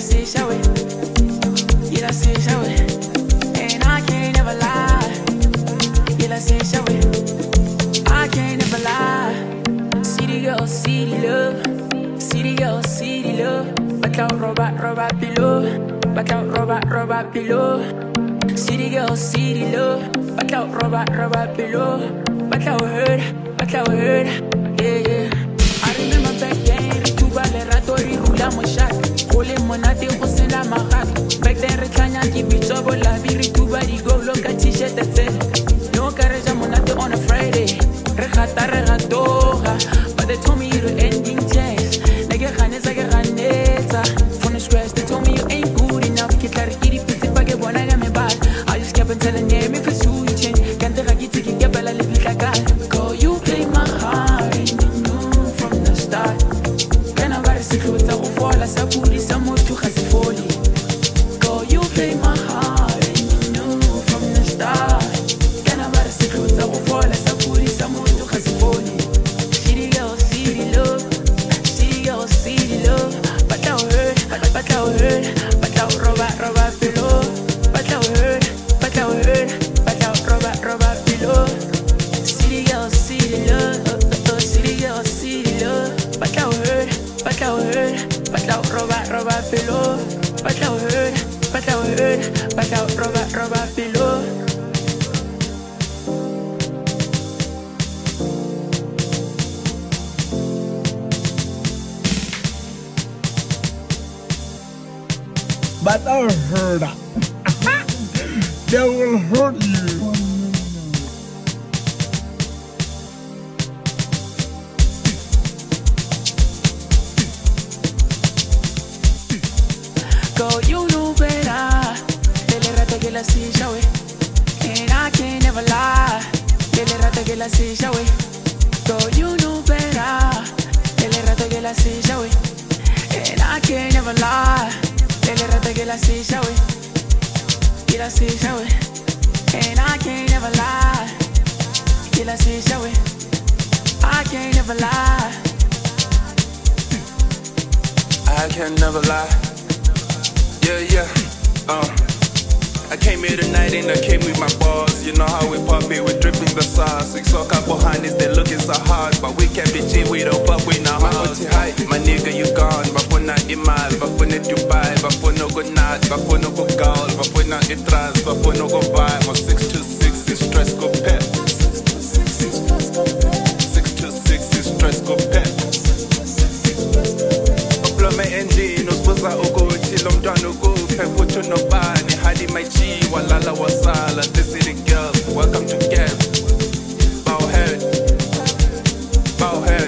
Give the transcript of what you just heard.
say show it. Yeah, I say show it. And I can't never lie. Yeah, I say show it. I can't never lie. City girl, city love. City girl, city love. Back out, robot below. Back out, robot below. City girl, city love. Back out, robot below. Back out, hurt. Yeah, yeah. I remember back then, Tuba le rato ri hula mo shot. Kole monate go sena magat. Back then re tlanya di bitso bo la vi ri Tuba di go loka t-shirt that's it. No garage monate on a Friday. Re gatoga, but they told me you ending test. Nige ganetsa ke ganetsa. From the scratch they told me you ain't good enough. Ke tla re kiri pitse pa ke bona ga me bad. I just kept on telling them if it's who you change. Kante ga kitse ke ke bela le bitla ka. Girl, you play my heart and you knew from the start. Kana ba re se tlotsa go fola sa budi sa motho ga se foli. Girl, you play my heart and you knew from the start. Kana ba re se tlotsa go fola sa budi sa motho ga se foli. City girl, city love. City girl, city love. But now hurt, but now hurt. But now robot below. But now hurt, but now hurt. But now robot below. City girl, city love. City girl, city love. But now hurt, but now hurt. But now robot below. But now hurt, but now hurt. But now robot below. But I heard they will hurt you. Girl, you know better. Dele rata que la silla, we. And I can't never lie. Dele rata que la silla, we. Girl, you know better. Dele rata que la silla, we. And I can't never lie. Dele rata que la silla, we. Que la silla, we. And I can't never lie. Que la silla, we. I can't never lie. I can never lie. Yeah. I came here tonight and I came with my boss. You know how we pop it, we're dripping the sauce. We saw couple honeys, they looking so hard, but we can't be cheap, we don't fuck with no house. My nigga, you gone, bafuna imal, bafuna Dubai, bafuna go nat, bafuna go gold, bafuna itras, bafuna go buy. My 626 is stress go pet. 626 is stress go pet. Plumber engine, usbuza ukuthi lo mntwana ukuphe futhi unobani hali mayichi walala wasala. The city girls, welcome to Gap. Bow head,